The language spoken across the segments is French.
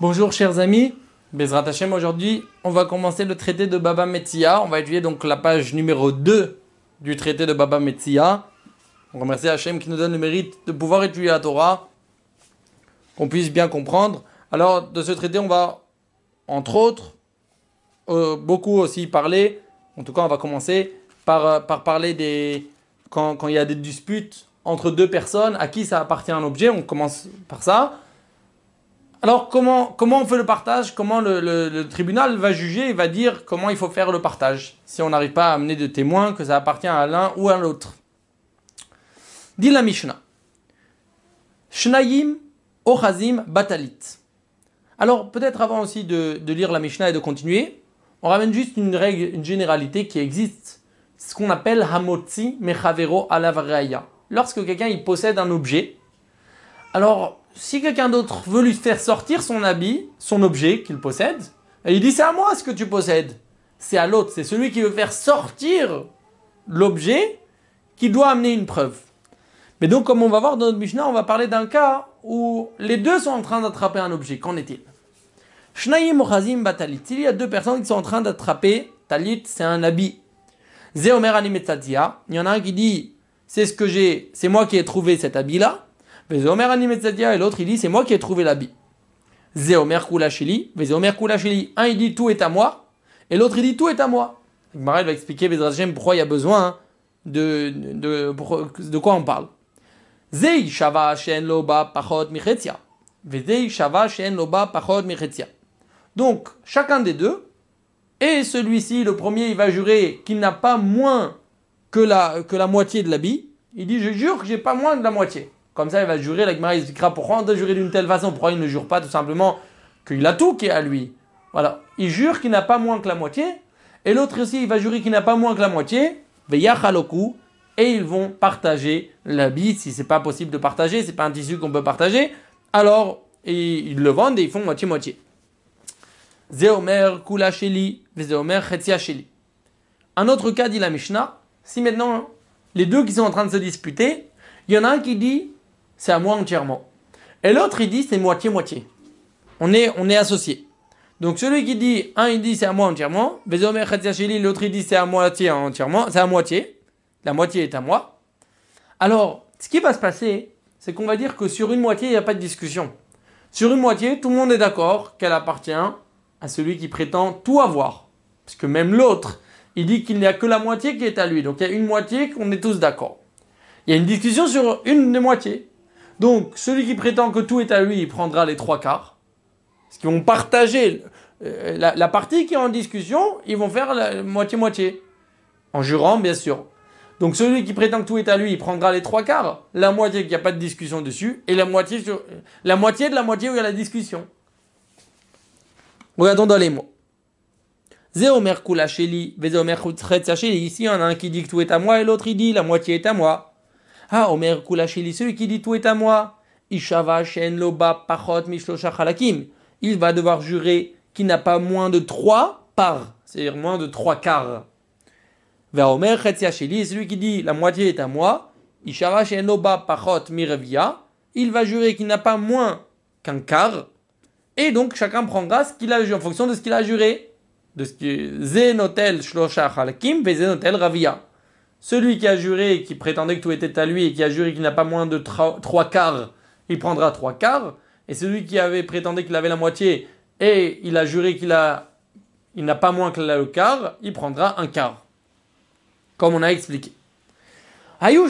Bonjour chers amis, Bezrat Hashem, aujourd'hui on va commencer le traité de Baba Metzia. On va étudier donc la page numéro 2 du traité de Baba Metzia. On remercie Hashem qui nous donne le mérite de pouvoir étudier la Torah, qu'on puisse bien comprendre. Alors de ce traité on va entre autres beaucoup aussi parler, en tout cas on va commencer par parler des quand il y a des disputes entre deux personnes, à qui ça appartient un objet, on commence par ça. Alors, comment on fait le partage? Comment le tribunal va juger et va dire comment il faut faire le partage si on n'arrive pas à amener de témoins que ça appartient à l'un ou à l'autre? Dit la Mishnah. Shnayim ochazim batalit. Alors, peut-être avant aussi de lire la Mishnah et de continuer, on ramène juste une règle, une généralité qui existe, ce qu'on appelle hamotzi mechavero alav raya. Lorsque quelqu'un il possède un objet, alors si quelqu'un d'autre veut lui faire sortir son habit, son objet qu'il possède, et il dit c'est à moi ce que tu possèdes, c'est à l'autre, c'est celui qui veut faire sortir l'objet qui doit amener une preuve. Mais donc comme on va voir dans notre Mishnah, on va parler d'un cas où les deux sont en train d'attraper un objet. Qu'en est-il? Shnayim ochazim batalit. Il y a deux personnes qui sont en train d'attraper, talit c'est un habit. Zeomer animetzatia, il y en a un qui dit c'est ce que j'ai, c'est moi qui ai trouvé cet habit-là. Vezomer animetzatia, et l'autre il dit c'est moi qui ai trouvé l'habit. Zeomer kulashili, vezomer kulashili. Un il dit tout est à moi, et l'autre il dit tout est à moi. Gemara va expliquer pourquoi il y a besoin de quoi on parle. Zei shava shen loba pachot michetia. Vezei shava shen loba pachot michetia. Donc chacun des deux, et celui-ci, le premier, il va jurer qu'il n'a pas moins que la moitié de l'habit. Il dit je jure que j'ai pas moins de la moitié. Comme ça, il va jurer, la Gemara expliquera pourquoi on doit jurer d'une telle façon, pourquoi il ne jure pas tout simplement qu'il a tout qui est à lui. Voilà, il jure qu'il n'a pas moins que la moitié, et l'autre aussi, il va jurer qu'il n'a pas moins que la moitié, veyachaloku, et ils vont partager l'habit, si c'est pas possible de partager, c'est pas un tissu qu'on peut partager, alors ils le vendent et ils font moitié-moitié. Zeomer kula sheli, vezeomer chetzia sheli. Un autre cas, dit la Mishnah, si maintenant les deux qui sont en train de se disputer, il y en a un qui dit c'est à moi entièrement. Et l'autre, il dit c'est moitié-moitié. On est associés. Donc celui qui dit, un il dit c'est à moi entièrement, l'autre il dit c'est à moitié entièrement, c'est à moitié. La moitié est à moi. Alors, ce qui va se passer, c'est qu'on va dire que sur une moitié, il n'y a pas de discussion. Sur une moitié, tout le monde est d'accord qu'elle appartient à celui qui prétend tout avoir. Parce que même l'autre, il dit qu'il n'y a que la moitié qui est à lui. Donc il y a une moitié qu'on est tous d'accord. Il y a une discussion sur une des moitiés. Donc, celui qui prétend que tout est à lui, il prendra les 3/4. Parce qu'ils vont partager la partie qui est en discussion, ils vont faire la moitié-moitié. En jurant, bien sûr. Donc, celui qui prétend que tout est à lui, il prendra les 3/4. La moitié qu'il n'y a pas de discussion dessus. Et la moitié de la moitié où il y a la discussion. Regardons dans les mots. Zeomer kula sheli, vezomer chetzia sheli. Ici, il y en a un qui dit que tout est à moi et l'autre il dit la moitié est à moi. Ah, Omer Kulashili, celui qui dit tout est à moi. Ishava shen loba pachot mishlosha chalakim. Il va devoir jurer qu'il n'a pas moins de 3 parts, c'est-à-dire moins de 3/4. Vers Omer chetzia sheli, celui qui dit la moitié est à moi. Ishava shen loba pachot mirevia. Il va jurer qu'il n'a pas moins qu'un quart. Et donc chacun prendra ce qu'il a juré en fonction de ce qu'il a juré. De ce qui zenotel shlosha chalakim ve zenotel ravia. Celui qui a juré et qui prétendait que tout était à lui et qui a juré qu'il n'a pas moins de 3/4, il prendra 3/4. Et celui qui avait prétendu qu'il avait la moitié et il a juré qu'il n'a pas moins que le quart, il prendra 1/4. Comme on a expliqué. Maintenant,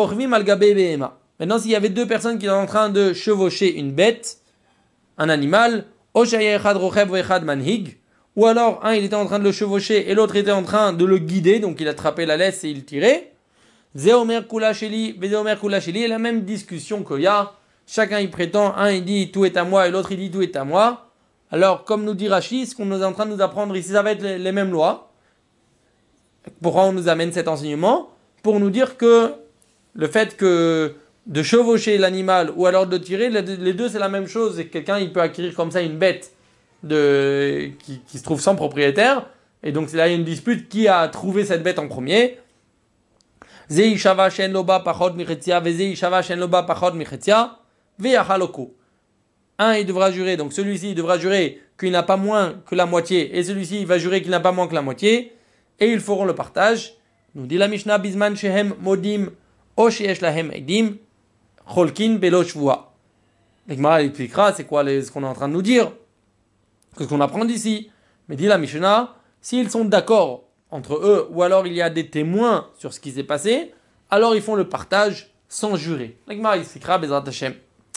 s'il y avait deux personnes qui sont en train de chevaucher une bête, un animal, ou alors, un, il était en train de le chevaucher et l'autre était en train de le guider, donc il attrapait la laisse et il tirait. Zeomer kulasheli, vezeomer kulasheli, et la même discussion qu'il y a. Chacun il prétend, un il dit tout est à moi et l'autre il dit tout est à moi. Alors, comme nous dit Rashi, ce qu'on est en train de nous apprendre ici, ça va être les mêmes lois. Pourquoi on nous amène cet enseignement? Pour nous dire que le fait que de chevaucher l'animal ou alors de tirer, les deux c'est la même chose. Et quelqu'un il peut acquérir comme ça une bête qui se trouve sans propriétaire, et donc c'est là une dispute qui a trouvé cette bête en premier. Zei shava shen loba pachot michetia, vezei shava shen loba pachot michetia, veyachaloku. Un, il devra jurer, donc celui-ci, il devra jurer qu'il n'a pas moins que la moitié, et celui-ci, il va jurer qu'il n'a pas moins que la moitié, et ils feront le partage. Nous dit la Mishnah, Bisman shehem modim, o sheyesh lahem edim, cholkin belo shvua. L'Igmara expliquera c'est quoi ce qu'on est en train de nous dire, ce qu'on apprend d'ici. Mais dit la Mishnah, s'ils sont d'accord entre eux, ou alors il y a des témoins sur ce qui s'est passé, alors ils font le partage sans jurer. L'Igmara expliquera, Bezrat Hashem.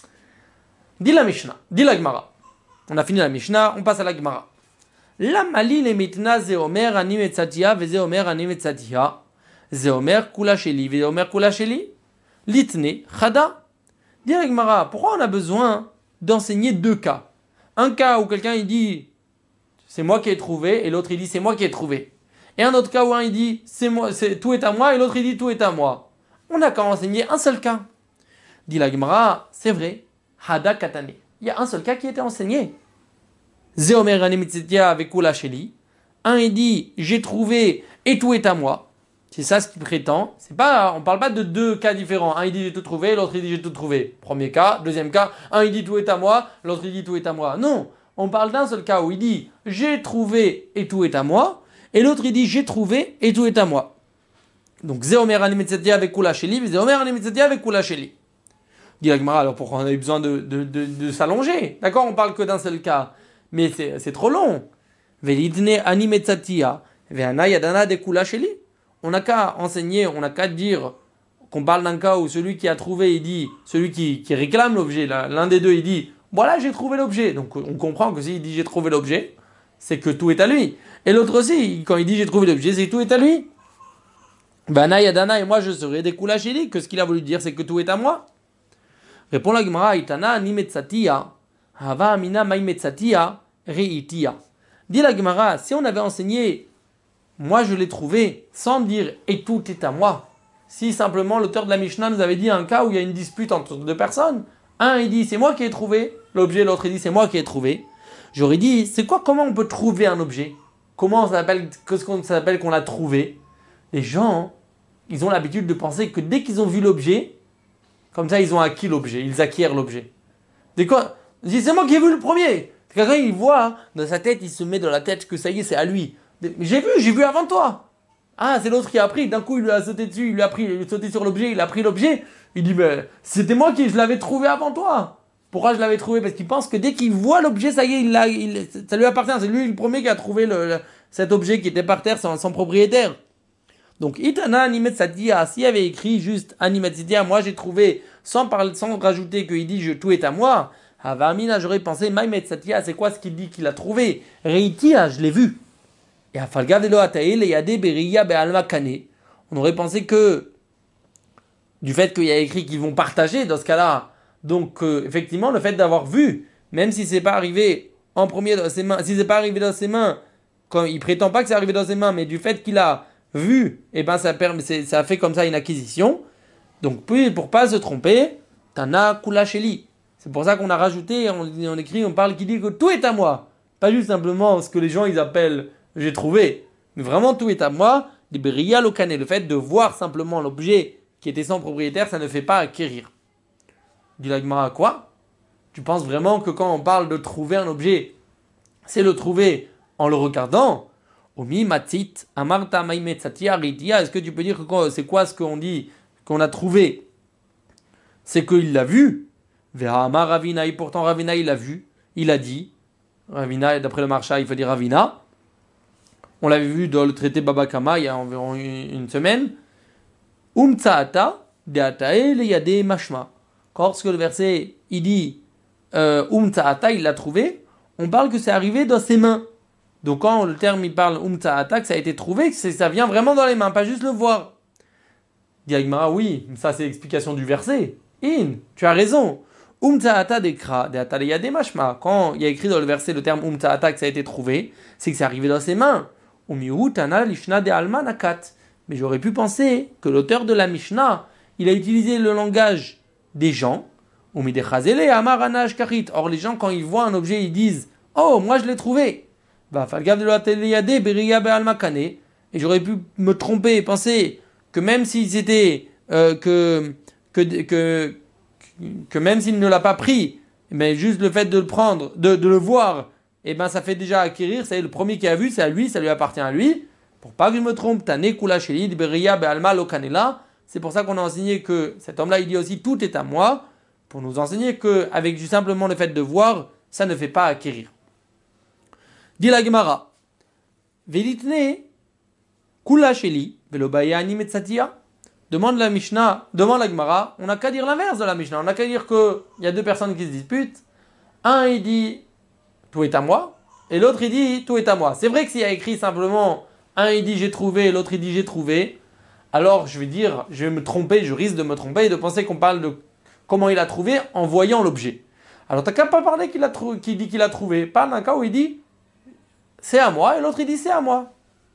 Dit la Mishnah, dit la Gemara. On a fini la Mishnah, on passe à la Gemara. La mali le mitna ze omer ani metzatia ve ze omer ani metzatia. Ze omer kula sheli ve omer kula sheli. Litne chada. Dit la Gemara, pourquoi on a besoin d'enseigner deux cas? Un cas où quelqu'un il dit c'est moi qui ai trouvé et l'autre il dit c'est moi qui ai trouvé. Et un autre cas où un il dit tout est à moi et l'autre il dit tout est à moi. On n'a qu'à enseigner un seul cas. Dit la Gemara, c'est vrai. Hada katane. Il y a un seul cas qui était enseigné. Zeomer animitzetia avec kula sheli. Un il dit j'ai trouvé et tout est à moi. C'est ça ce qu'il prétend. On parle pas de deux cas différents. Un il dit j'ai tout trouvé, l'autre il dit j'ai tout trouvé. Premier cas, deuxième cas, un il dit tout est à moi, l'autre il dit tout est à moi. Non, on parle d'un seul cas où il dit j'ai trouvé et tout est à moi, et l'autre il dit j'ai trouvé et tout est à moi. Donc Zeomer animitzetia avec kula sheli, Zeomer animitzetia avec kula sheli. Dit la Gemara, alors pourquoi on a eu besoin de s'allonger? D'accord, on parle que d'un seul cas, mais c'est trop long. Velidne animetzatia, ve'ana yadana de kula sheli. On n'a qu'à enseigner, on n'a qu'à dire qu'on parle d'un cas où celui qui a trouvé, il dit, celui qui réclame l'objet, l'un des deux, il dit, voilà, j'ai trouvé l'objet. Donc on comprend que s'il dit j'ai trouvé l'objet, c'est que tout est à lui. Et l'autre aussi, quand il dit j'ai trouvé l'objet, c'est que tout est à lui. Ve'ana yadana, et moi je serai des kula sheli, que ce qu'il a voulu dire, c'est que tout est à moi. Répond la Gemara, Itana ni metzatia, hava amina mai metzatia, reitia. Dit la Gemara, si on avait enseigné, moi je l'ai trouvé, sans dire et tout est à moi, si simplement l'auteur de la Mishnah nous avait dit un cas où il y a une dispute entre deux personnes, un il dit c'est moi qui ai trouvé l'objet, l'autre il dit c'est moi qui ai trouvé, j'aurais dit c'est quoi, comment on peut trouver un objet? Comment ça s'appelle, qu'est-ce qu'on s'appelle qu'on l'a trouvé? Les gens, ils ont l'habitude de penser que dès qu'ils ont vu l'objet, comme ça, ils ont acquis l'objet, ils acquièrent l'objet. C'est moi qui ai vu le premier. Quelqu'un, il voit, dans sa tête, il se met dans la tête que ça y est, c'est à lui. J'ai vu avant toi. Ah, c'est l'autre qui a pris. D'un coup, il lui a sauté dessus, il a sauté sur l'objet, il a pris l'objet. Il dit, mais c'était moi qui je l'avais trouvé avant toi. Pourquoi je l'avais trouvé? Parce qu'il pense que dès qu'il voit l'objet, ça y est, ça lui appartient. C'est lui le premier qui a trouvé cet objet qui était par terre sans propriétaire. Donc, Itana Animetzatia, s'il avait écrit juste Animetzatia, moi j'ai trouvé, sans rajouter qu'il dit tout est à moi, Havamina, j'aurais pensé, Maimetzatia, c'est quoi ce qu'il dit qu'il a trouvé? Reitia, je l'ai vu. Et Afalgav de Loatae, le Yade Beria Bealma Kane. On aurait pensé que, du fait qu'il y a écrit qu'ils vont partager dans ce cas-là, donc effectivement, le fait d'avoir vu, même si c'est pas arrivé en premier dans ses mains, si c'est pas arrivé dans ses mains, quand il prétend pas que c'est arrivé dans ses mains, mais du fait qu'il a vu, et ben ça fait comme ça une acquisition. Donc pour pas se tromper, Tana Kula Sheli. C'est pour ça qu'on a rajouté, on écrit, on parle, qui dit que tout est à moi. Pas juste simplement ce que les gens ils appellent j'ai trouvé, mais vraiment tout est à moi. Libéria Lokane, le fait de voir simplement l'objet qui était sans propriétaire, ça ne fait pas acquérir. Dit la Gemara, quoi? Tu penses vraiment que quand on parle de trouver un objet, c'est le trouver en le regardant? Omi matzit amarta maimetzatia ritia. Est-ce que tu peux dire que c'est quoi ce qu'on dit qu'on a trouvé? C'est qu'il l'a vu. Ve'amar Ravina, et pourtant Ravina il l'a vu, il a dit. Ravina, d'après le Marsha, il faut dire Ravina. On l'avait vu dans le traité Baba Kama il y a environ une semaine. Umtsaata deatae leyade mashma. Lorsque le verset il dit Umtsaata, il l'a trouvé, on parle que c'est arrivé dans ses mains. Donc quand le terme il parle Umtsaata, que ça a été trouvé, que ça vient vraiment dans les mains, pas juste le voir. Dit Agmara, oui, ça c'est l'explication du verset. Tu as raison. Umtsaata dekra deata leyade mashma. Quand il y a écrit dans le verset le terme Umtsaata que ça a été trouvé, c'est que c'est arrivé dans ses mains. Mais j'aurais pu penser que l'auteur de la Mishnah, il a utilisé le langage des gens. Or les gens, quand ils voient un objet, ils disent oh, moi je l'ai trouvé. Et j'aurais pu me tromper et penser que même si c'était que même s'il ne l'a pas pris, mais juste le fait de le prendre, de le voir, eh ben ça fait déjà acquérir, c'est le premier qui a vu, c'est à lui, ça lui appartient à lui. Pour pas que je me trompe, Tane Kula Sheli, Beria Be'alma Lokanela. C'est pour ça qu'on a enseigné que cet homme-là, il dit aussi tout est à moi, pour nous enseigner que avec simplement le fait de voir, ça ne fait pas acquérir. Dit la Gemara, Velitne Kula Sheli, Velobayani Metsatia. Demande la Mishnah, demande la Gemara, on n'a qu'à dire l'inverse de la Mishnah, on n'a qu'à dire qu'il y a deux personnes qui se disputent. Un il dit tout est à moi, et l'autre il dit tout est à moi. C'est vrai que s'il y a écrit simplement un il dit j'ai trouvé, et l'autre il dit j'ai trouvé, alors je vais me tromper, je risque de me tromper et de penser qu'on parle de comment il a trouvé en voyant l'objet. Alors t'as qu'à pas parler qu'il dit qu'il a trouvé, parle d'un cas où il dit c'est à moi, et l'autre il dit c'est à moi.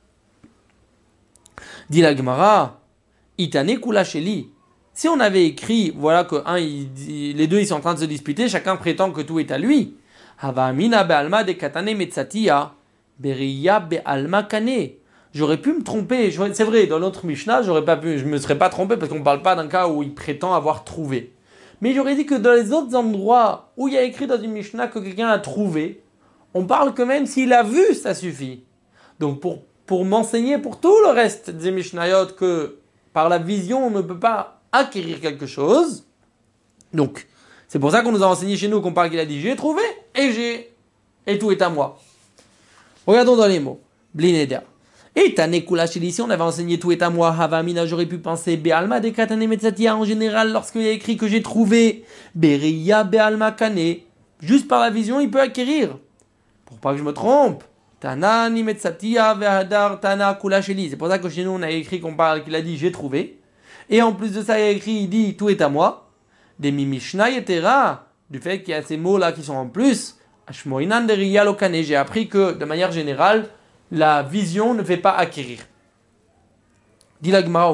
Dit la Gemara, Itane Kula Sheli. Si on avait écrit, voilà que les deux ils sont en train de se disputer, chacun prétend que tout est à lui. Havamina be'alma de katane metzatia, beriya be'alma kane. J'aurais pu me tromper, c'est vrai, dans notre Mishnah, je me serais pas trompé parce qu'on ne parle pas d'un cas où il prétend avoir trouvé. Mais j'aurais dit que dans les autres endroits où il y a écrit dans une Mishnah que quelqu'un a trouvé, on parle que même s'il a vu, ça suffit. Donc pour m'enseigner pour tout le reste des Mishnayot que par la vision on ne peut pas acquérir quelque chose. Donc c'est pour ça qu'on nous a enseigné chez nous qu'on parle qu'il a dit j'ai trouvé et tout est à moi. Regardons dans les mots. Blineder. Et Tanekula chez ici, on avait enseigné tout est à moi. Havamina, j'aurais pu penser Be'alma de Katane Metzatia en général lorsqu'il y a écrit que j'ai trouvé. Beria Be'alma Kane. Juste par la vision, il peut acquérir. Pour pas que je me trompe. Tana ni Metzatia Ve'hadar Tana Kula Sheli. C'est pour ça que chez nous, on a écrit qu'il a dit j'ai trouvé. Et en plus de ça, il y a écrit, il dit tout est à moi. Des Mimishna Yetera. Du fait qu'il y a ces mots-là qui sont en plus. Ashmoinan de Ria Lokane. J'ai appris que, de manière générale, la vision ne fait pas acquérir. Dit la Gemara,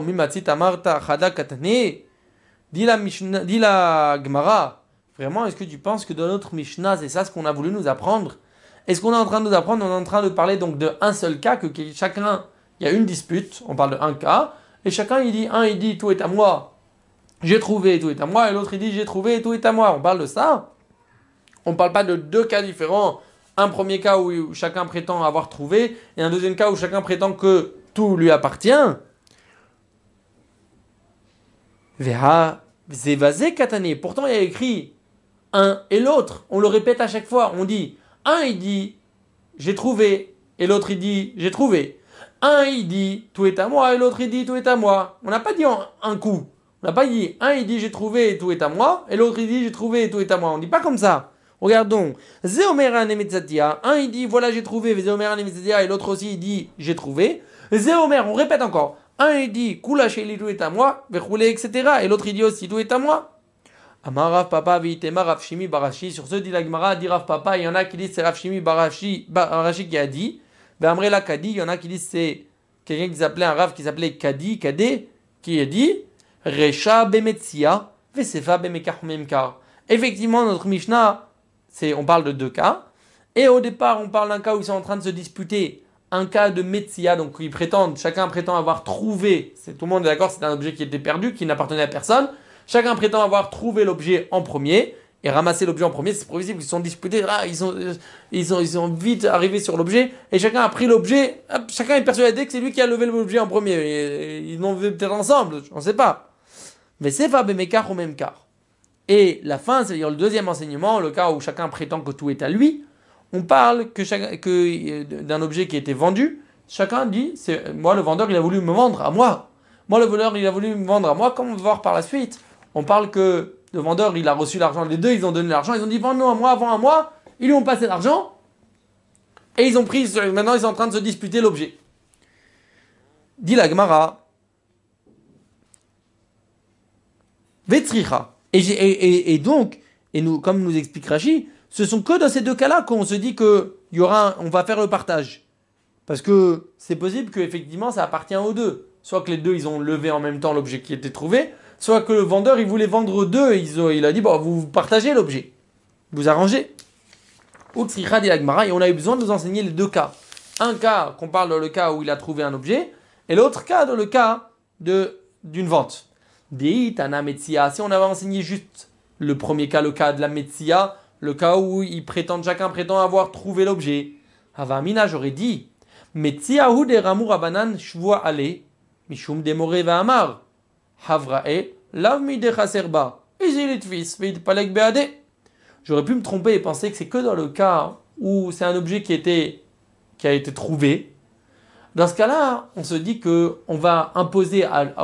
dit la Gemara, vraiment, est-ce que tu penses que dans notre Mishnah, c'est ça ce qu'on a voulu nous apprendre? Est-ce qu'on est en train de nous apprendre? On est en train de parler donc de un seul cas, que chacun, il y a une dispute, on parle de un cas, et chacun il dit tout est à moi, j'ai trouvé, tout est à moi, et l'autre il dit j'ai trouvé, tout est à moi. On parle de ça. On ne parle pas de deux cas différents. Un premier cas où chacun prétend avoir trouvé, et un deuxième cas où chacun prétend que tout lui appartient. Veha zevazé katane. Pourtant, il y a écrit un et l'autre. On le répète à chaque fois. On dit, un il dit j'ai trouvé, et l'autre il dit j'ai trouvé. Un il dit tout est à moi, et l'autre il dit tout est à moi. On n'a pas dit en un coup. On n'a pas dit un il dit j'ai trouvé, et tout est à moi, et l'autre il dit j'ai trouvé, et tout est à moi. On ne dit pas comme ça. Regardons, Zéomera Nemetzatia, un il dit voilà j'ai trouvé, Zéomera Nemetzatia, et l'autre aussi il dit j'ai trouvé. Zéomer, on répète encore, un il dit Kula Sheli tout est à moi, Verroulé, etc. Et l'autre il dit aussi tout est à moi. Amarav Papa Vitema Rav Shimi Barashi, sur ce dit la Gemara, dit Rav Papa, il y en a qui disent c'est Rav Shimi Barashi qui a dit, Amrela Kadi, il y en a qui disent c'est quelqu'un qui s'appelait un Rav qui s'appelait Kadi, Kadé, qui a dit Recha Bemetsia, Vesefa Bemekar Memkar. Effectivement, notre Mishnah, on parle de deux cas. Et au départ, on parle d'un cas où ils sont en train de se disputer. Un cas de Metsia, donc chacun prétend avoir trouvé, tout le monde est d'accord, c'est un objet qui était perdu, qui n'appartenait à personne. Chacun prétend avoir trouvé l'objet en premier et ramassé l'objet en premier. C'est prévisible, ils se sont disputés, là, ils sont vite arrivés sur l'objet et chacun a pris l'objet. Chacun est persuadé que c'est lui qui a levé l'objet en premier. Et ils l'ont fait peut-être ensemble, on ne sait pas. Mais c'est pas Bemekar ou Memkar. Et la fin, c'est-à-dire le deuxième enseignement, le cas où chacun prétend que tout est à lui, on parle d'un objet qui a été vendu. Chacun dit, moi le vendeur il a voulu me vendre à moi. Moi le voleur il a voulu me vendre à moi, comme on va voir par la suite. On parle que le vendeur il a reçu l'argent, les deux ils ont donné l'argent, ils ont dit vends-nous à moi, vends à moi, ils lui ont passé l'argent, et ils ont pris, maintenant ils sont en train de se disputer l'objet. Dit la Gemara, Vetzricha. Et donc, comme nous explique Rashi, ce sont que dans ces deux cas-là qu'on se dit on va faire le partage. Parce que c'est possible qu'effectivement ça appartient aux deux. Soit que les deux ils ont levé en même temps l'objet qui était trouvé, soit que le vendeur il voulait vendre deux, il a dit bon vous partagez l'objet, vous arrangez. Utsricha dit la Gemara, et on a eu besoin de nous enseigner les deux cas. Un cas qu'on parle dans le cas où il a trouvé un objet, et l'autre cas dans le cas d'une vente. Dit Tana Metsia, si on avait enseigné juste le premier cas, le cas de la Metsia, le cas où chacun prétend avoir trouvé l'objet. Havamina, j'aurais dit, Metziahu de Ramu Rabanan Shvua Ale, Mishum de More Amar, Havrae, Lavmi de Chaserba, Izilitvis, Vid Palek Beade. J'aurais pu me tromper et penser que c'est que dans le cas où c'est un objet qui a été trouvé. Dans ce cas-là, on se dit que on va imposer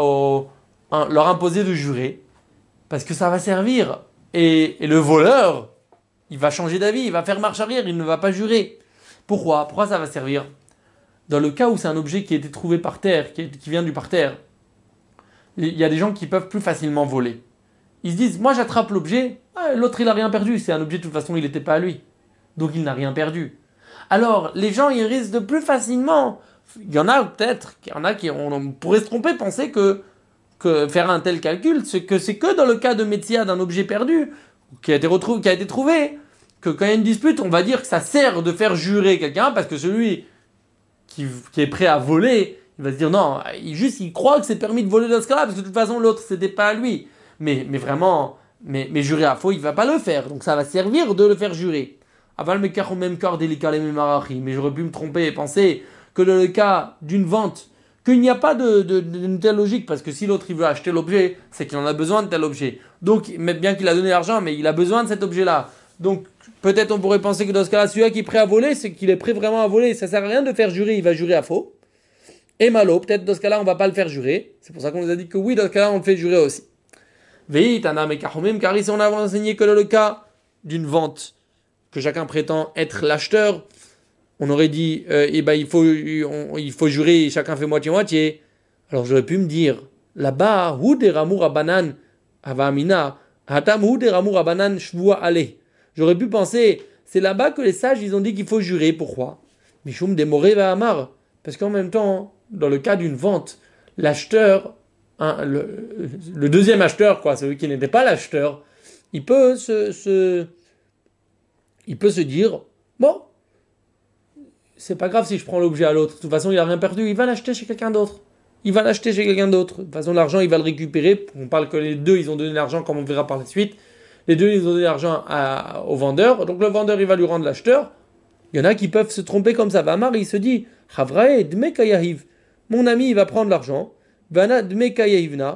leur imposer de jurer, parce que ça va servir. Et le voleur, il va changer d'avis, il va faire marche arrière, il ne va pas jurer. Pourquoi ça va servir? Dans le cas où c'est un objet qui a été trouvé par terre, qui vient du parterre, il y a des gens qui peuvent plus facilement voler. Ils se disent, moi j'attrape l'objet, l'autre il n'a rien perdu, c'est un objet de toute façon il n'était pas à lui. Donc il n'a rien perdu. Alors les gens ils risquent de plus facilement, il y en a peut-être, on pourrait se tromper, penser que faire un tel calcul, c'est que dans le cas de Metsia d'un objet perdu, qui a été trouvé, que quand il y a une dispute, on va dire que ça sert de faire jurer quelqu'un, parce que celui qui est prêt à voler, il va se dire non, il croit que c'est permis de voler dans ce cas-là, parce que de toute façon l'autre c'était pas à lui. Mais vraiment, mais jurer à faux, il va pas le faire, donc ça va servir de le faire jurer. Aval me car au même corps délicat les mêmes marachi, mais j'aurais pu me tromper et penser que dans le cas d'une vente, qu'il n'y a pas d'une telle logique, parce que si l'autre il veut acheter l'objet, c'est qu'il en a besoin de tel objet. Donc, bien qu'il a donné l'argent, mais il a besoin de cet objet-là. Donc, peut-être on pourrait penser que dans ce cas-là, celui-là qui est prêt à voler, c'est qu'il est prêt vraiment à voler. Ça sert à rien de faire jurer, il va jurer à faux. Et malo, peut-être dans ce cas-là, on va pas le faire jurer. C'est pour ça qu'on nous a dit que oui, dans ce cas-là, on le fait jurer aussi. Veitana mekahomim, car ici on a enseigné que dans le cas d'une vente, que chacun prétend être l'acheteur, on aurait dit, il faut jurer, chacun fait moitié-moitié. Alors j'aurais pu me dire, là-bas, hu de ramur abanan avamina, hatam hu de ramur abanan shvua ale. J'aurais pu penser, c'est là-bas que les sages, ils ont dit qu'il faut jurer. Pourquoi? Mishum de more va amar. Parce qu'en même temps, dans le cas d'une vente, l'acheteur, le deuxième acheteur, celui qui n'était pas l'acheteur, il peut se dire, bon, c'est pas grave si je prends l'objet à l'autre. De toute façon, il n'a rien perdu. Il va l'acheter chez quelqu'un d'autre. De toute façon, l'argent, il va le récupérer. On parle que les deux, ils ont donné l'argent, comme on verra par la suite. Les deux, ils ont donné l'argent au vendeur. Donc, le vendeur, il va lui rendre l'acheteur. Il y en a qui peuvent se tromper comme ça. Vamar, il se dit, Havrae, dmekayahiv. Mon ami, il va prendre l'argent. Vana, dmekayahivna.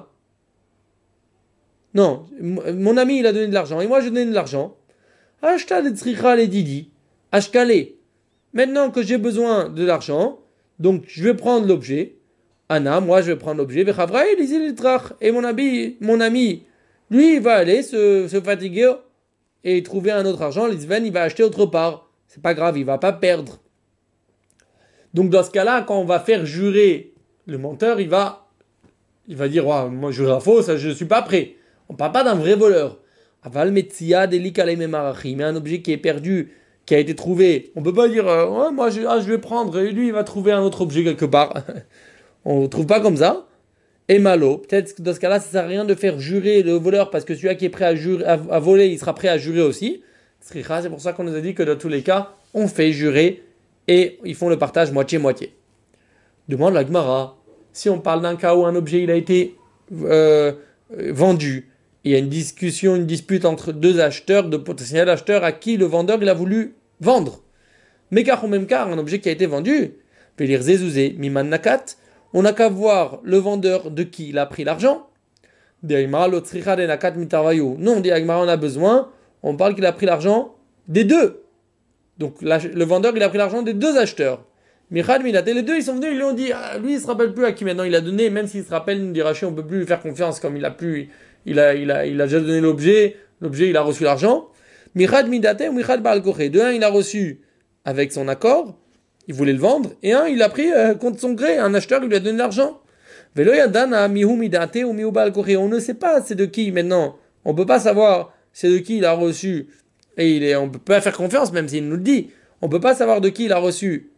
Non, mon ami, il a donné de l'argent. Et moi, je donne de l'argent. Ashta le tzricha le didi. Ashkale. Maintenant que j'ai besoin de l'argent, donc je vais prendre l'objet. Anna, moi je vais prendre l'objet. Et mon ami, lui, il va aller se fatiguer et trouver un autre argent. L'Isven, il va acheter autre part. C'est pas grave, il va pas perdre. Donc dans ce cas-là, quand on va faire jurer le menteur, il va dire, oh, moi je jure à faux, ça je suis pas prêt. On parle pas d'un vrai voleur. Aval metsia delika le memarachi, mais un objet qui est perdu, qui a été trouvé. On peut pas dire, ouais, moi je vais prendre, et lui il va trouver un autre objet quelque part. On ne trouve pas comme ça. Et malo, peut-être que dans ce cas-là, ça sert à rien de faire jurer le voleur, parce que celui-là qui est prêt à voler, il sera prêt à jurer aussi. C'est pour ça qu'on nous a dit que dans tous les cas, on fait jurer, et ils font le partage moitié-moitié. Demande la Gemara, si on parle d'un cas où un objet il a été vendu, il y a une dispute entre deux acheteurs, deux potentiels acheteurs à qui le vendeur il a voulu vendre. Mais car au même cas, un objet qui a été vendu, Pélir Zezouze, Miman Nakat, on n'a qu'à voir le vendeur de qui il a pris l'argent. Non, dit Agmara, on a besoin, on parle qu'il a pris l'argent des deux. Donc le vendeur il a pris l'argent des deux acheteurs. Michad Milat, et les deux ils sont venus, ils lui ont dit, lui il se rappelle plus à qui maintenant il a donné, même s'il se rappelle, il dit Rachid, on peut plus lui faire confiance comme il a déjà donné l'objet il a reçu l'argent. Michad Midate ou Michad Baal Koché. De un il a reçu avec son accord, il voulait le vendre, et un il a pris contre son gré, un acheteur il lui a donné l'argent. Velo Yadana Mihu Midate ou Mihu Baal Koché. On ne sait pas c'est de qui maintenant, on peut pas savoir c'est de qui il a reçu, et on peut pas faire confiance même s'il nous le dit, on peut pas savoir de qui il a reçu.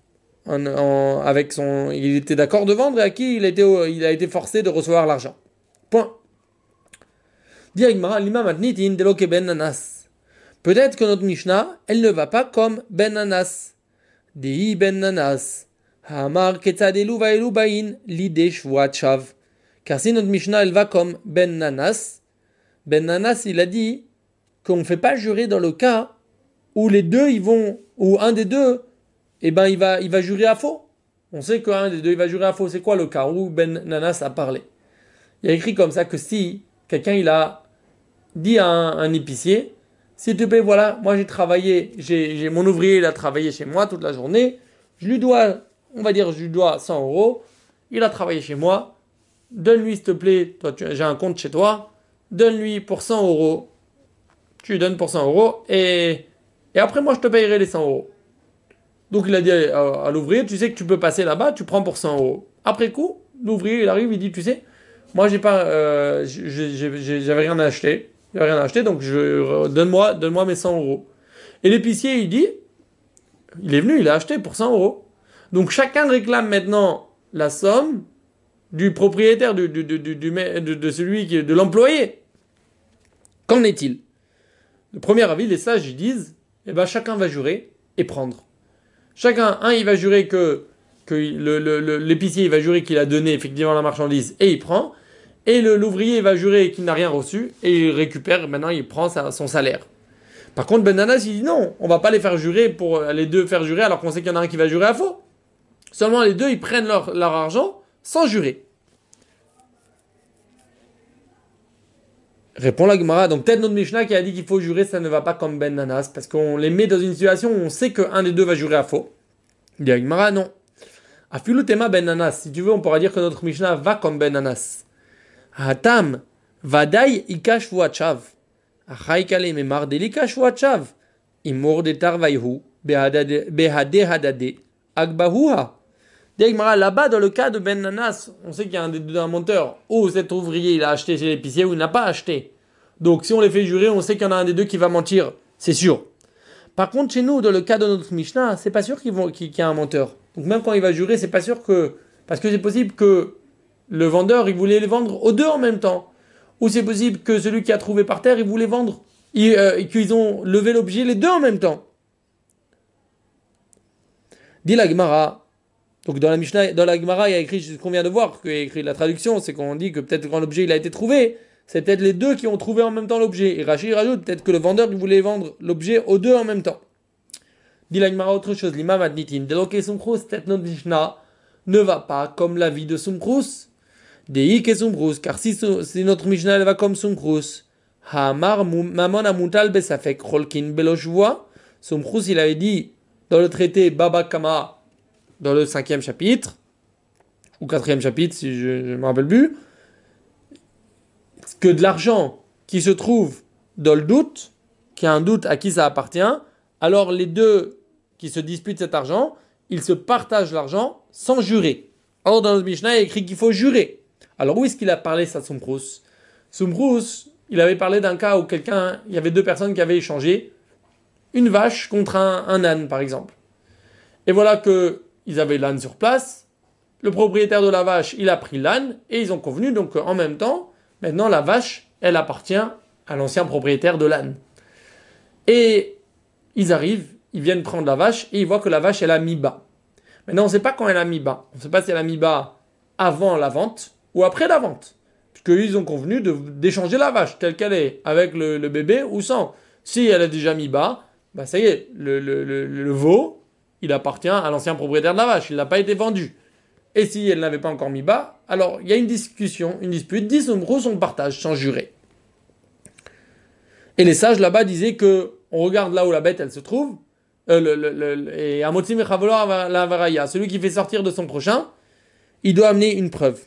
Il était d'accord de vendre et à qui il a été forcé de recevoir l'argent. Point. Peut-être que notre Mishnah, elle ne va pas comme Ben Nanas. Dei Ben Nanas. Hamar ketzadelu vaelu bain l'idée shvuat shav. Car si notre Mishnah, elle va comme Ben Nanas il a dit qu'on ne fait pas jurer dans le cas où les deux, ou un des deux, il va jurer à faux. On sait qu'un des deux, il va jurer à faux. C'est quoi le cas où Ben Nanas a parlé? Il y a écrit comme ça que si quelqu'un, il a dit à un épicier, s'il te plaît, voilà, moi j'ai travaillé, mon ouvrier, il a travaillé chez moi toute la journée, je lui dois, on va dire, je lui dois 100 euros, il a travaillé chez moi, donne-lui s'il te plaît, toi j'ai un compte chez toi, donne-lui pour 100 euros, tu lui donnes pour 100 euros, et après moi je te payerai les 100 euros. Donc il a dit à l'ouvrier, tu sais que tu peux passer là-bas, tu prends pour 100 euros. Après coup, l'ouvrier il arrive, il dit, tu sais, moi j'ai pas, j'avais rien à acheter, donc donne-moi mes 100 euros. Et l'épicier il dit, il est venu, il a acheté pour 100 euros. Donc chacun réclame maintenant la somme du propriétaire, de celui de l'employé. Qu'en est-il? Le premier avis, les sages ils disent, eh ben chacun va jurer et prendre. Chacun, il va jurer que l'épicier il va jurer qu'il a donné effectivement la marchandise et il prend. Et l'ouvrier va jurer qu'il n'a rien reçu et il récupère, maintenant il prend son salaire. Par contre, Ben Nanas il dit non, on va pas les faire jurer pour les deux faire jurer alors qu'on sait qu'il y en a un qui va jurer à faux. Seulement les deux ils prennent leur argent sans jurer. Répond la Gemara. Donc peut-être notre Mishnah qui a dit qu'il faut jurer, ça ne va pas comme Ben Nanas parce qu'on les met dans une situation où on sait qu'un des deux va jurer à faux. Il dit la Gemara non. Afilu tema Ben Nanas. Si tu veux, on pourra dire que notre Mishnah va comme Ben Nanas. Hatam vadai ikash vuachav. Achaikale memar delikash vuachav. Imor de tarvaihu behade hadade agbahuha. Là-bas, dans le cas de Ben Nanas, on sait qu'il y a un menteur, ou cet ouvrier il a acheté chez l'épicier ou il n'a pas acheté. Donc si on les fait jurer, on sait qu'il y en a un des deux qui va mentir, c'est sûr. Par contre, chez nous, dans le cas de notre Mishnah, c'est pas sûr qu'il y a un menteur. Donc même quand il va jurer, c'est pas sûr que... Parce que c'est possible que le vendeur, il voulait les vendre aux deux en même temps. Ou c'est possible que celui qui a trouvé par terre, il voulait vendre. Et qu'ils ont levé l'objet les deux en même temps. Dit la Gemara... Donc dans la Mishnah, dans la Gemara, il y a écrit ce qu'on vient de voir, qu'il y a écrit la traduction, c'est qu'on dit que peut-être quand l'objet il a été trouvé, c'est peut-être les deux qui ont trouvé en même temps l'objet. Et Rashi rajoute peut-être que le vendeur il voulait vendre l'objet aux deux en même temps. Dit la Gemara autre chose, l'imam adnitin, Deloke Sumchrus, peut-être notre Mishnah ne va pas comme la vie de Sumchrus. Dei ke Sumchrus, car si notre Mishnah elle va comme Sumchrus, Hamar mamon amutal besafek cholkin beloshvoa, Sumchrus il avait dit dans le traité Baba Kama, dans le 5e chapitre, ou 4e chapitre, si je ne me rappelle plus, que de l'argent qui se trouve dans le doute, qui a un doute à qui ça appartient, alors les deux qui se disputent cet argent, ils se partagent l'argent sans jurer. Or, dans le Mishnah, il est écrit qu'il faut jurer. Alors, où est-ce qu'il a parlé ça, Sumchrus? Sumchrus, il avait parlé d'un cas où il y avait deux personnes qui avaient échangé une vache contre un âne, par exemple. Et voilà que ils avaient l'âne sur place, le propriétaire de la vache, il a pris l'âne, et ils ont convenu, donc en même temps, maintenant la vache, elle appartient à l'ancien propriétaire de l'âne. Et ils arrivent, ils viennent prendre la vache, et ils voient que la vache, elle a mis bas. Maintenant, on ne sait pas quand elle a mis bas. On ne sait pas si elle a mis bas avant la vente, ou après la vente. Puisqu'ils ont convenu d'échanger la vache, telle qu'elle est, avec le bébé, ou sans. Si elle a déjà mis bas, bah ça y est, le veau, il appartient à l'ancien propriétaire de la vache, il n'a pas été vendu. Et si elle n'avait pas encore mis bas, alors il y a une discussion, une dispute, 10 Sumchrus, on partage sans jurer. Et les sages là-bas disaient que on regarde là où la bête elle se trouve, et Amotzi Mechavolo la Varaya, celui qui fait sortir de son prochain, il doit amener une preuve.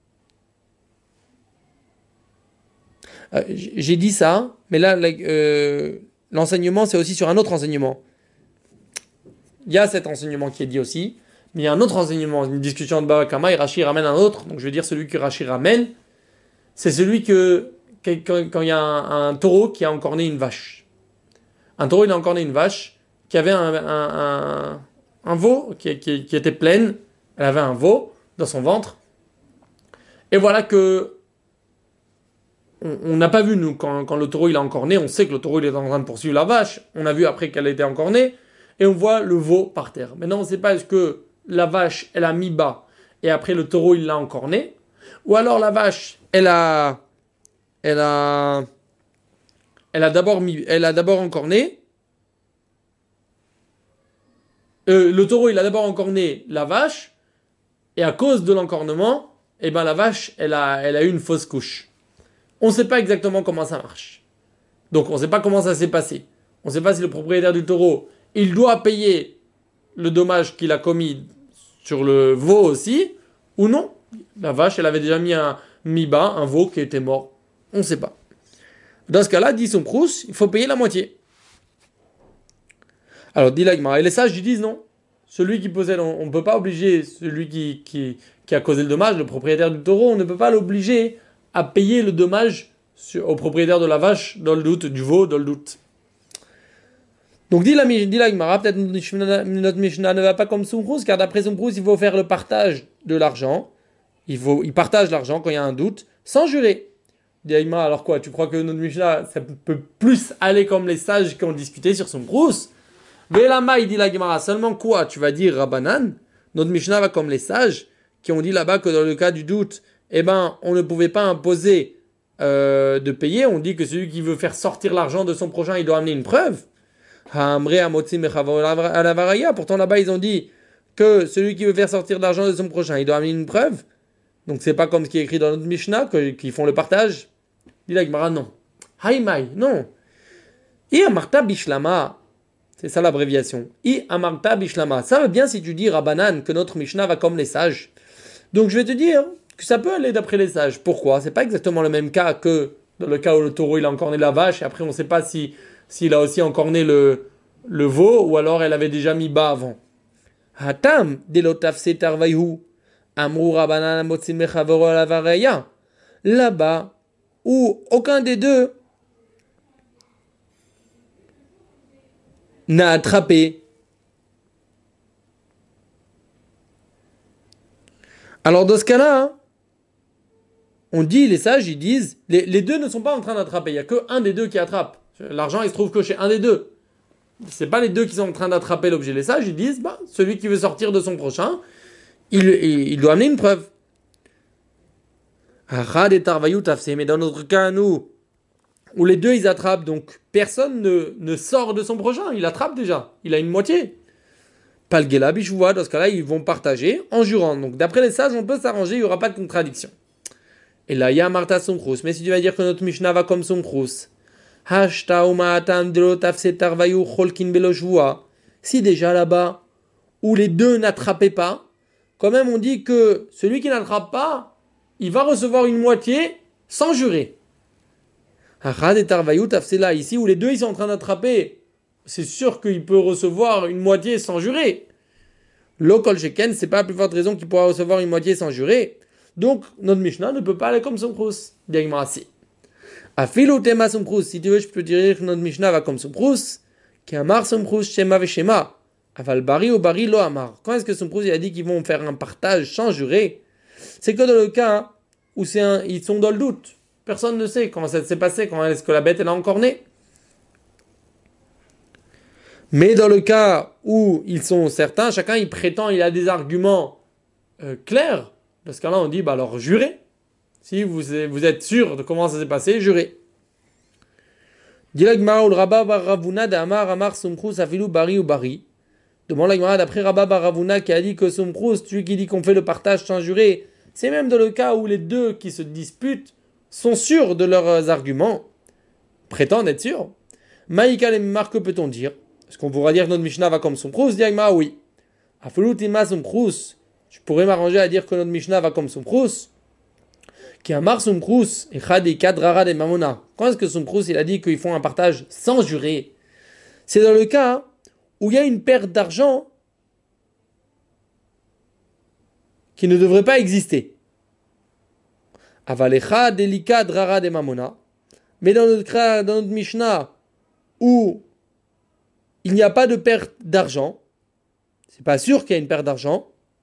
J'ai dit ça, mais là l'enseignement c'est aussi sur un autre enseignement. Il y a cet enseignement qui est dit aussi, mais il y a un autre enseignement, une discussion de Baba Kama, et Rashi ramène un autre, donc je veux dire celui que Rashi ramène, c'est celui quand il y a un taureau qui a encorné une vache. Un taureau il a encorné une vache, qui avait un veau, qui était pleine, elle avait un veau dans son ventre, et voilà que on n'a pas vu, nous, quand le taureau il a encorné, on sait que le taureau il est en train de poursuivre la vache, on a vu après qu'elle a été encornée, et on voit le veau par terre. Maintenant, on ne sait pas est-ce que la vache, elle a mis bas, et après le taureau, il l'a encorné, ou alors la vache, elle a elle a d'abord encorné, le taureau, il a d'abord encorné la vache, et à cause de l'encornement, eh ben la vache, elle a eu une fausse couche. On ne sait pas exactement comment ça marche. Donc on ne sait pas comment ça s'est passé. On ne sait pas si le propriétaire du taureau, il doit payer le dommage qu'il a commis sur le veau aussi, ou non. La vache, elle avait déjà mis bas un veau qui était mort. On ne sait pas. Dans ce cas-là, dit son Prous, il faut payer la moitié. Alors, dit l'Agmara, et les sages, ils disent non. Celui qui possède, on ne peut pas obliger celui qui a causé le dommage, le propriétaire du taureau, on ne peut pas l'obliger à payer le dommage au propriétaire de la vache dans le doute, du veau dans le doute. Donc dit l'Agmara, peut-être notre Mishnah ne va pas comme Soumprous, car d'après Soumprous, il faut faire le partage de l'argent. Il partage l'argent quand il y a un doute, sans jurer. Dit l'Agmara, alors quoi, tu crois que notre Mishnah, ça peut plus aller comme les sages qui ont discuté sur Soumprous? Velama, il dit l'Agmara, seulement quoi? Tu vas dire Rabbanan? Notre Mishnah va comme les sages qui ont dit là-bas que dans le cas du doute, eh ben, on ne pouvait pas imposer de payer. On dit que celui qui veut faire sortir l'argent de son prochain, il doit amener une preuve. Pourtant là-bas ils ont dit que celui qui veut faire sortir de l'argent de son prochain, il doit amener une preuve. Donc c'est pas comme ce qui est écrit dans notre Mishnah, qui font le partage. Dit la Gemara, non. Haïmaï, non. I amarta bishlama. C'est ça l'abréviation. I amarta bishlama. Ça va bien si tu dis Rabbanan que notre Mishnah va comme les sages. Donc je vais te dire que ça peut aller d'après les sages. Pourquoi? C'est pas exactement le même cas que dans le cas où le taureau il a encorné la vache et après on ne sait pas s'il a aussi encorné le veau ou alors elle avait déjà mis bas avant. Hatam delotaf setarvayhu amru Rabbanan motsin mechavoro alavaraya. Là-bas où aucun des deux n'a attrapé. Alors dans ce cas-là, hein, on dit, les sages, ils disent, les deux ne sont pas en train d'attraper, il n'y a que un des deux qui attrape. L'argent, il se trouve que chez un des deux. C'est pas les deux qui sont en train d'attraper l'objet. Les sages, ils disent, bah, celui qui veut sortir de son prochain, il doit amener une preuve. Mais dans notre cas, nous, où les deux, ils attrapent, donc personne ne sort de son prochain, il attrape déjà, il a une moitié. Palgela, Bishouva, dans ce cas-là, ils vont partager en jurant. Donc d'après les sages, on peut s'arranger, il n'y aura pas de contradiction. Et là, il y a Martha Somkrous. Mais si tu vas dire que notre Mishnah va comme Somkrous, si déjà là-bas, où les deux n'attrapaient pas, quand même on dit que celui qui n'attrape pas, il va recevoir une moitié sans jurer. Ici où les deux ils sont en train d'attraper, c'est sûr qu'il peut recevoir une moitié sans jurer. L'okol sheken, c'est pas la plus forte raison qu'il pourra recevoir une moitié sans jurer. Donc, notre Mishnah ne peut pas aller comme Somkrous. Directement assis. Afilu tema Somkrous. Si tu veux, je peux dire que notre Mishnah va comme Somkrous. Qui amar Somkrous, shema veshema. Aval bari ou bari lo amar. Quand est-ce que Somkrous il a dit qu'ils vont faire un partage sans jurer? C'est que dans le cas où ils sont dans le doute. Personne ne sait comment ça s'est passé, comment est-ce que la bête elle a encore né. Mais dans le cas où ils sont certains, chacun il prétend, il a des arguments clairs. Dans ce cas-là, on dit, bah alors jurez. Si vous êtes sûr de comment ça s'est passé, jurez. Dilagma ou Rabba bar Ravuna d'Amar Amar Somkrous Afilu Bari ou Bari. Demande l'Agmara d'après Rabba bar Ravuna qui a dit que Somkrous, celui qui dit qu'on fait le partage sans jurer, c'est même dans le cas où les deux qui se disputent sont sûrs de leurs arguments, prétendent être sûrs. Maïka les marques, que peut-on dire? Est-ce qu'on pourra dire que notre Mishnah va comme Somkrous? Dilagma, oui. Afilu Tima Somkrous. Je pourrais m'arranger à dire que notre Mishnah va comme Somkrous. Qui a mar Somkrous et Chadika Drara de Mamona. Quand est-ce que Somkrous il a dit qu'ils font un partage sans jurer? C'est dans le cas où il y a une perte d'argent qui ne devrait pas exister. Avalecha Delika Drara de Mamona. Mais dans notre cas, dans notre Mishnah, où il n'y a pas de perte d'argent, c'est pas sûr qu'il y a une perte d'argent.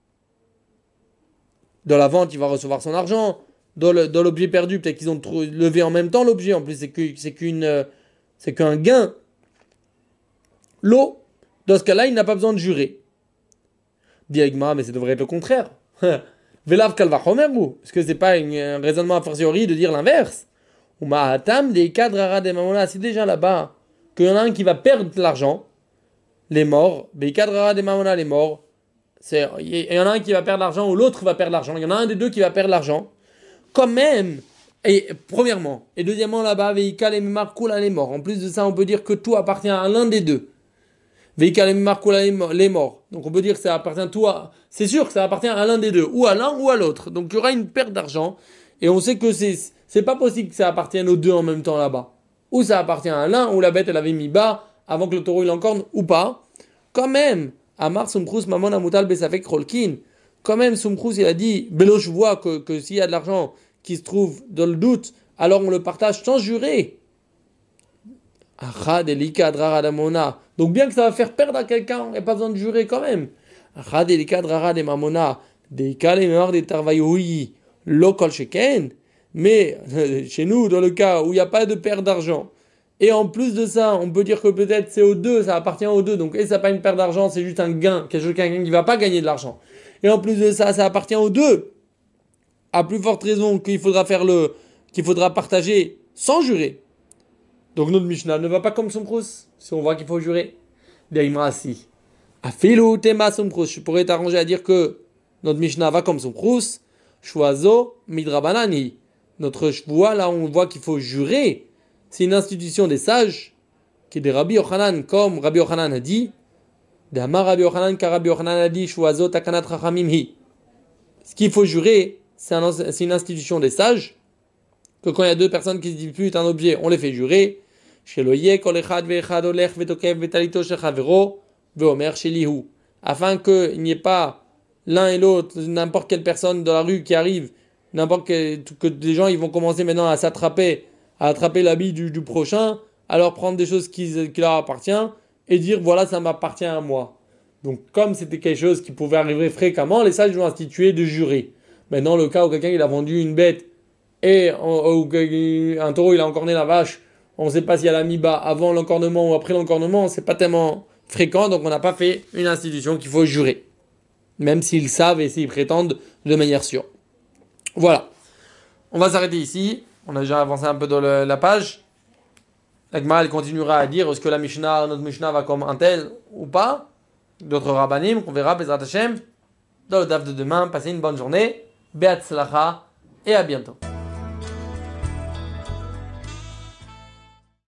Dans la vente, il va recevoir son argent. Dans l'objet perdu, peut-être qu'ils ont levé en même temps l'objet. En plus, c'est qu'un gain. L'eau, dans ce cas-là, il n'a pas besoin de jurer. Diagma, mais ça devrait être le contraire. Velav kalvachomer, est-ce que c'est pas un raisonnement a fortiori de dire l'inverse? Ou Mahatam, des cadres rara des mamona, c'est déjà là-bas qu'il y en a un qui va perdre de l'argent, les morts, des cadres rara des mamona, les morts. Il y en a un qui va perdre l'argent ou l'autre va perdre l'argent. Il y en a un des deux qui va perdre l'argent. Quand même, et premièrement, et deuxièmement là-bas, Veikal et Markoula les morts. En plus de ça, on peut dire que tout appartient à l'un des deux. Veikal et Markoula les morts. Donc on peut dire que ça appartient tout à. C'est sûr que ça appartient à l'un des deux, ou à l'un ou à l'autre. Donc il y aura une perte d'argent. Et on sait que c'est pas possible que ça appartienne aux deux en même temps là-bas. Ou ça appartient à l'un, ou la bête elle avait mis bas avant que le taureau il encorne, ou pas. Quand même, Amar Sumkrus Mamon Amutal Besafek Rolkin. Quand même, Sumkrus il a dit, Bélo, je vois que s'il y a de l'argent qui se trouve dans le doute, alors on le partage sans jurer. Donc bien que ça va faire perdre à quelqu'un, il n'y a pas besoin de jurer quand même. Mais chez nous, dans le cas où il n'y a pas de perte d'argent, et en plus de ça, on peut dire que peut-être c'est aux deux, ça appartient aux deux, donc et ça n'a pas une perte d'argent, c'est juste un gain, quelqu'un qui ne va pas gagner de l'argent. Et en plus de ça, ça appartient aux deux. À plus forte raison qu'il faudra partager sans jurer. Donc notre Mishnah ne va pas comme Sumkrus, si on voit qu'il faut jurer. Deimrasi. Afilu tema Sumkrus. Je pourrais t'arranger à dire que notre Mishnah va comme Sumkrus. Shwazo midrabanani. Notre shvoa, là on voit qu'il faut jurer. C'est une institution des sages, qui est des Rabbi Yochanan, comme Rabbi Yochanan a dit. D'Amar Rabbi Yochanan, car Rabbi Yochanan a dit Shwazo takanat rachamim hi. Ce qu'il faut jurer, c'est une institution des sages, que quand il y a deux personnes qui se disputent un objet, on les fait jurer. Afin qu'il n'y ait pas l'un et l'autre, n'importe quelle personne dans la rue qui arrive, que des gens ils vont commencer maintenant à s'attraper, à attraper l'habit du prochain, alors prendre des choses qui leur appartiennent et dire voilà ça m'appartient à moi. Donc comme c'était quelque chose qui pouvait arriver fréquemment, les sages ont institué de jurer. Maintenant le cas où quelqu'un il a vendu une bête et un taureau il a encorné la vache, on ne sait pas si elle a mis bas avant l'encornement ou après l'encornement, c'est pas tellement fréquent, donc on n'a pas fait une institution qu'il faut jurer. Même s'ils savent et s'ils prétendent de manière sûre. Voilà. On va s'arrêter ici. On a déjà avancé un peu dans la page. La Gemara, elle continuera à dire est-ce que notre Mishnah va comme un tel ou pas. D'autres rabbanim qu'on verra, Bezrat Hashem, dans le daf de demain. Passez une bonne journée. Be'atzlacha et à bientôt.